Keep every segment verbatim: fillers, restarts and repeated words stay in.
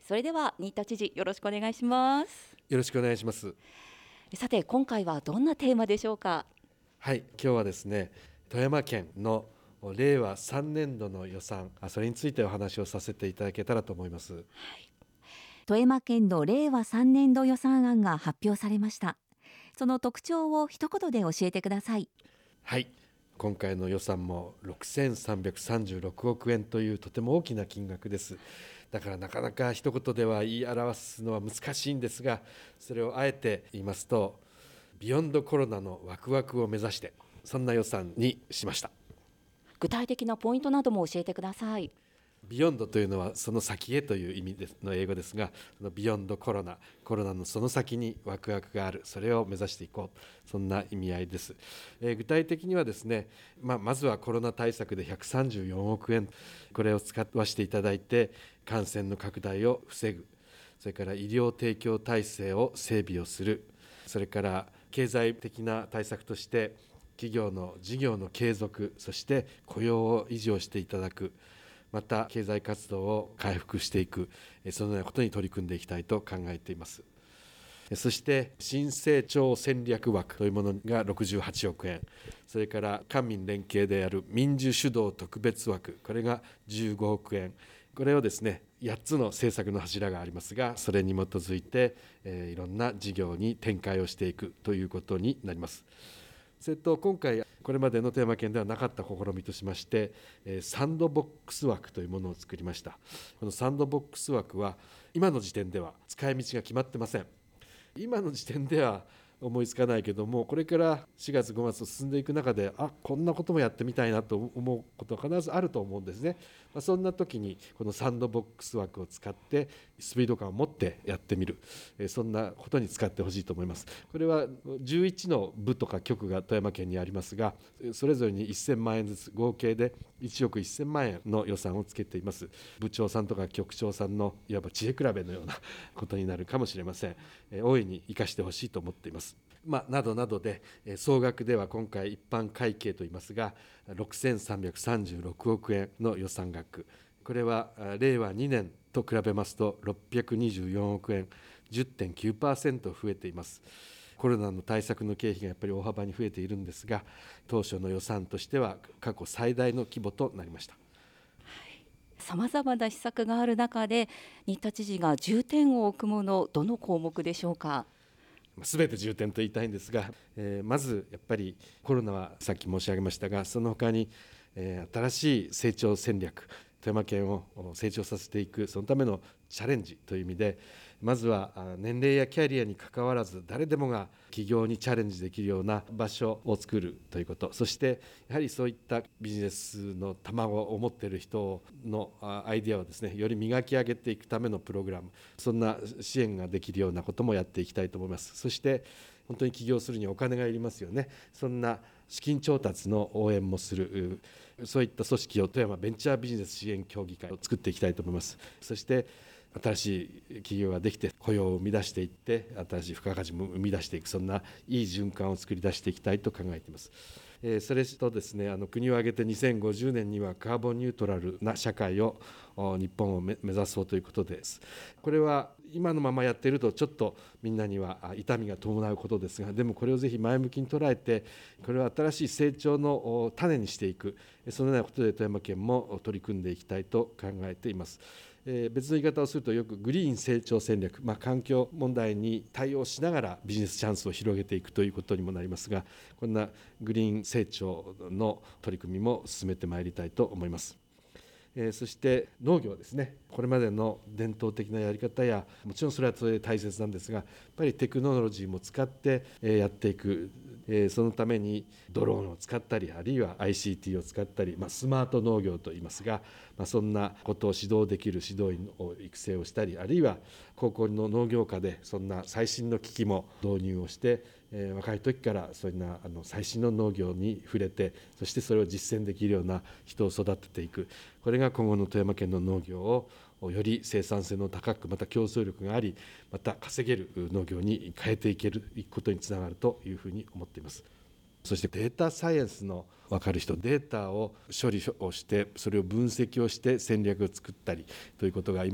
それでは新田知事、よろしくお願いします。 よろしくお願いします。 さて、今回はどんなテーマでしょうか。 はい、今日はですね、富山県のれいわさんねんどの予算、それについてお話をさせていただけたらと思います。はい、 富山県のれいわさんねんど予算案が発表されました。その特徴を一言で教えてください。 はい、今回の予算もろくせんさんびゃくさんじゅうろくおくえんというとても大きな金額です。だからなかなか一言では言い表すのは難しいんですが、それをあえて言いますと、ビヨンドコロナのワクワクを目指して、そんな予算にしました。 具体的なポイントなども教えてください。 ビヨンドというのはその先へという意味の英語ですが、そのビヨンドコロナ、コロナのその先にワクワクがある、それを目指していこう、そんな意味合いです。えー、具体的にはですね、まあ、まずはコロナ対策でひゃくさんじゅうよんおくえん、これを使わせていただいて感染の拡大を防ぐ、それから医療提供体制を整備をする、それから経済的な対策として企業の事業の継続、そして雇用を維持をしていただく、また経済活動を回復していく、そのようなことに取り組んでいきたいと考えています。そして新成長戦略枠というものがろくじゅうはちおくえん、それから官民連携である民需主導特別枠、これがじゅうごおくえん、これをですねやっつの政策の柱がありますが、それに基づいて、えー、いろんな事業に展開をしていくということになります。それと今回これまでの富山県ではなかった試みとしまして、サンドボックス枠というものを作りました。このサンドボックス枠は今の時点では使い道が決まってません。今の時点では思いつかないけども、これからしがつごがつと進んでいく中で、あ、こんなこともやってみたいなと思うことは必ずあると思うんですね。まあ、そんな時にこのサンドボックス枠を使ってスピード感を持ってやってみる、そんなことに使ってほしいと思います。これはじゅういちの部とか局が富山県にありますが、それぞれにせんまんえんずつ、合計でいちおくせんまんえんの予算をつけています。部長さんとか局長さんのいわば知恵比べのようなことになるかもしれません。大いに生かしてほしいと思っています。まあ、などなどで、総額では今回一般会計といいますがろくせんさんびゃくさんじゅうろくおくえんの予算額、これはれいわにねんと比べますとろっぴゃくにじゅうよんおくえん、 じゅってんきゅうパーセント 増えています。コロナの対策の経費がやっぱり大幅に増えているんですが、当初の予算としては過去最大の規模となりました。 さまざまな施策がある中で新田知事が重点を置くもの、どの項目でしょうか。 すべて重点と言いたいんですが、えー、まずやっぱりコロナはさっき申し上げましたが、その他に、えー、新しい成長戦略、富山県を成長させていく、そのためのチャレンジという意味で、まずは年齢やキャリアにかかわらず誰でもが起業にチャレンジできるような場所を作るということ、そしてやはりそういったビジネスの卵を持っている人のアイデアをですね、より磨き上げていくためのプログラム、そんな支援ができるようなこともやっていきたいと思います。そして本当に起業するにはお金がいりますよね。そんな資金調達の応援もする、そういった組織を富山ベンチャービジネス支援協議会を作っていきたいと思います。そして新しい企業ができて雇用を生み出していって、新しい付加価値も生み出していく、そんないい循環を作り出していきたいと考えています。えー、それとですね、あの国を挙げてにせんごじゅうねんにはカーボンニュートラルな社会を日本を目指そうということです。これは今のままやっているとちょっとみんなには痛みが伴うことですが、でもこれをぜひ前向きに捉えて、これは新しい成長の種にしていく、そのようなことで富山県も取り組んでいきたいと考えています。えー、別の言い方をすると、よくグリーン成長戦略、まあ、環境問題に対応しながらビジネスチャンスを広げていくということにもなりますが、こんなグリーン成長の取り組みも進めてまいりたいと思います。えー、そして農業ですね、これまでの伝統的なやり方や、もちろんそれはそれで大切なんですが、やっぱりテクノロジーも使ってやっていく、えー、そのためにドローンを使ったり、あるいは アイシーティー を使ったり、まあ、スマート農業といいますが、まあ、そんなことを指導できる指導員を育成をしたり、あるいは高校の農業科でそんな最新の機器も導入をして、えー、若い時からそんなあの最新の農業に触れて、そしてそれを実践できるような人を育てていく、これが今後の富山県の農業をより生産性の高く、また競争力があり、また稼げる農業に変えていけることにつながるというふうに思っています。そしてデータサイエンスの分かる人、データを処理をして、それを分析をして戦略を作ったりということが今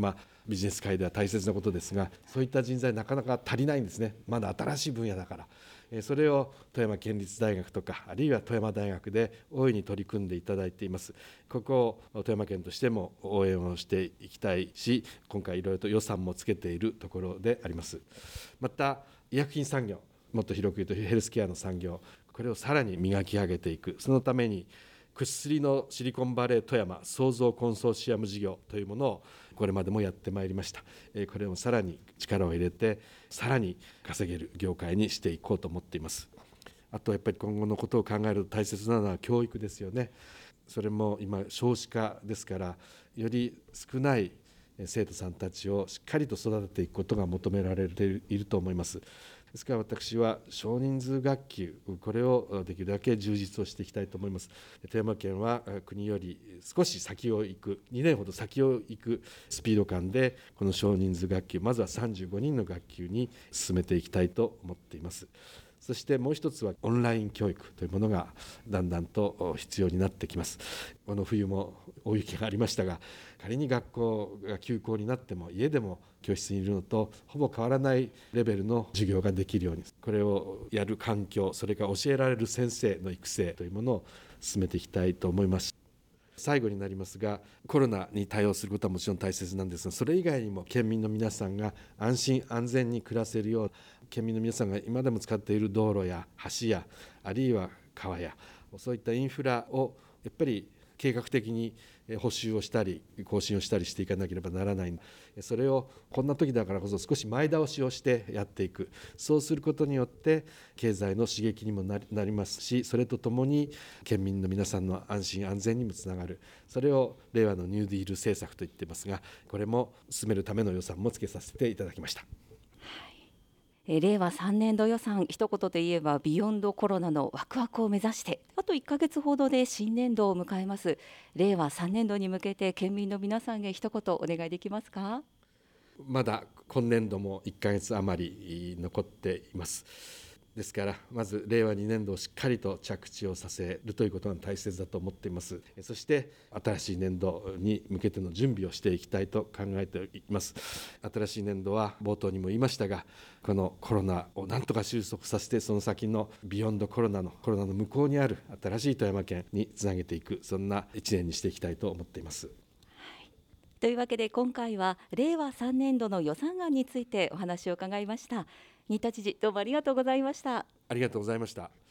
ビジネス界では大切なことですが、そういった人材なかなか足りないんですね。まだ新しい分野だから。それを富山県立大学とか、あるいは富山大学で大いに取り組んでいただいています。ここを富山県としても応援をしていきたいし、今回いろいろと予算もつけているところであります。また医薬品産業、もっと広く言うとヘルスケアの産業、これをさらに磨き上げていく。そのために薬のシリコンバレー富山創造コンソーシアム事業というものをこれまでもやってまいりました。これをさらに力を入れて、さらに稼げる業界にしていこうと思っています。あとやっぱり今後のことを考えると大切なのは教育ですよね。それも今少子化ですから、より少ない生徒さんたちをしっかりと育てていくことが求められていると思います。ですから私は少人数学級、これをできるだけ充実をしていきたいと思います。富山県は国より少し先を行く、にねんほど先を行くスピード感で、この少人数学級、まずはさんじゅうごにんの学級に進めていきたいと思っています。そしてもう一つはオンライン教育というものがだんだんと必要になってきます。この冬も大雪がありましたが、仮に学校が休校になっても家でも教室にいるのとほぼ変わらないレベルの授業ができるように、これをやる環境、それから教えられる先生の育成というものを進めていきたいと思います。最後になりますが、コロナに対応することはもちろん大切なんですが、それ以外にも県民の皆さんが安心安全に暮らせるよう、県民の皆さんが今でも使っている道路や橋や、あるいは川や、そういったインフラをやっぱり計画的に補修をしたり更新をしたりしていかなければならない。それをこんな時だからこそ少し前倒しをしてやっていく。そうすることによって経済の刺激にもなりますし、それとともに県民の皆さんの安心安全にもつながる。それを令和のニューディール政策と言っていますが、これも進めるための予算もつけさせていただきました。 え令和さんねん度予算、一言で言えばビヨンドコロナのワクワクを目指して、あといっかげつほどで新年度を迎えます。令和さんねん度に向けて県民の皆さんへ一言お願いできますか。 まだ今年度もいっかげつ余り残っています。ですからまず令和にねん度をしっかりと着地をさせるということが大切だと思っています。そして新しい年度に向けての準備をしていきたいと考えています。新しい年度は冒頭にも言いましたが、このコロナをなんとか収束させて、その先のビヨンドコロナのコロナの向こうにある新しい富山県につなげていく、そんないちねんにしていきたいと思っています。 というわけで今回は令和さんねん度の予算案についてお話を伺いました。新田知事、どうもありがとうございました。 ありがとうございました。